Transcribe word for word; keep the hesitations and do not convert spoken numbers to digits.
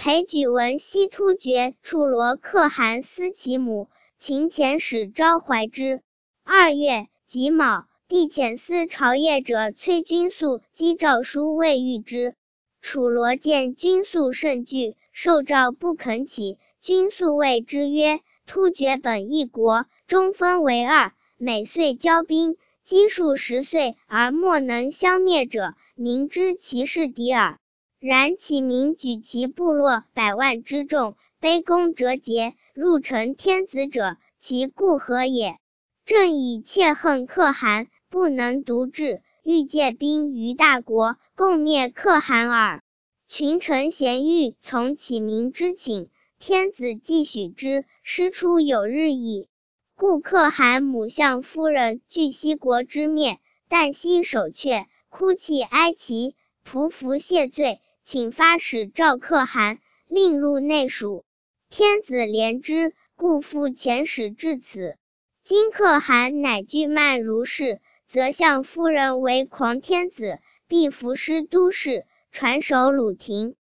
裴举闻西突厥处罗可汗思其母，秦遣使招怀之。二月己卯，帝遣司朝谒者崔君素击诏书未谕之。楚罗见君素甚惧，受诏不肯起。君素谓之曰：突厥本一国，中分为二，每岁交兵，积数十岁而莫能相灭者，明知其是敌耳。然其民举其部落百万之众，卑躬折节，入城天子者，其故何也？朕以切恨可汗，不能独治，欲借兵于大国，共灭可汗耳。群臣咸欲从启民之请，天子既许之，师出有日矣。故可汗母相夫人惧西国之灭，旦夕守阙，哭泣哀戚，匍匐谢罪，请发使召可汗，令入内署。天子怜之，故复遣使至此。今可汗乃惧慢如是，则相夫人为狂天子，必伏师都事，传首鲁庭。